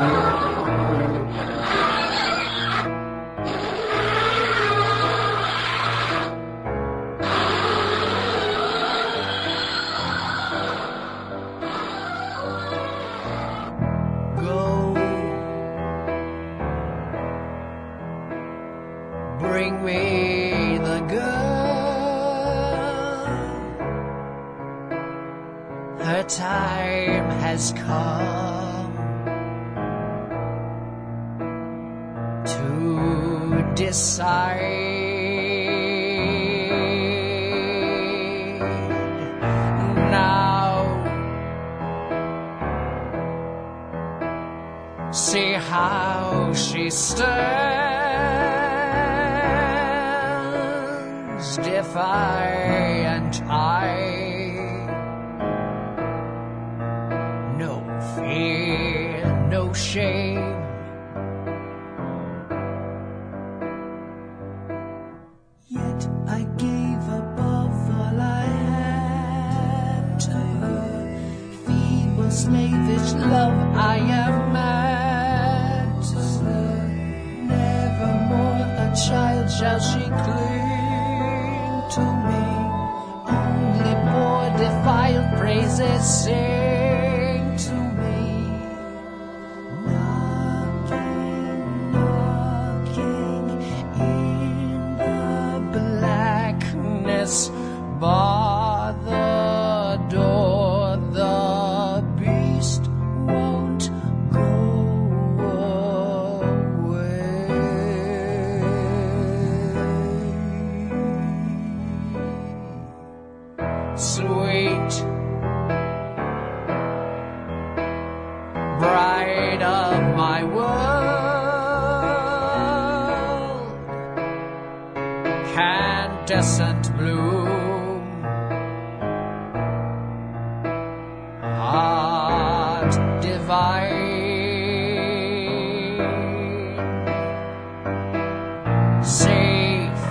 Bring me the girl. Her time has come to decide. Now, see how she stands, defiant eye, no fear, no shame. Yet I gave above all I had to her. Feeble, slavish love, I am mad to her. Nevermore a child shall she cling to me. Only poor defiled praises sing to me. Knocking, knocking in the blackness, bar the door. The beast won't go away. Sweet bride of my world, candescent bloom, heart divine, safe,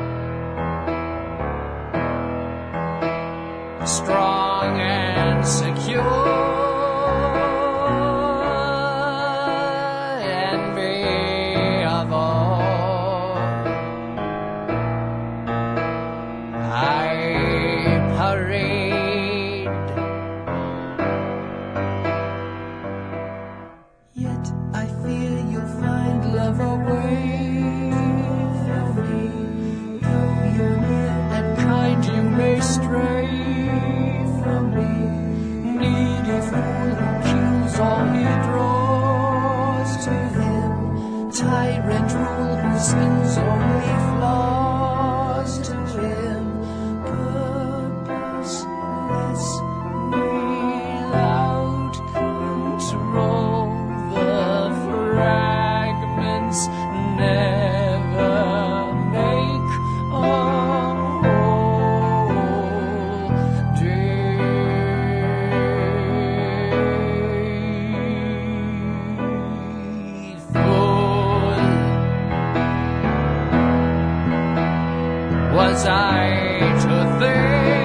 strong and secure. Envy of all, I parade. Yet I fear you'll find love away from me. Though you're near and kind, you may stray from me. Needy fool who kills all he draws to him. Tyrant rule who sins only flaws to him. Purposeless, without control, the fragments never make a whole Fool was I to think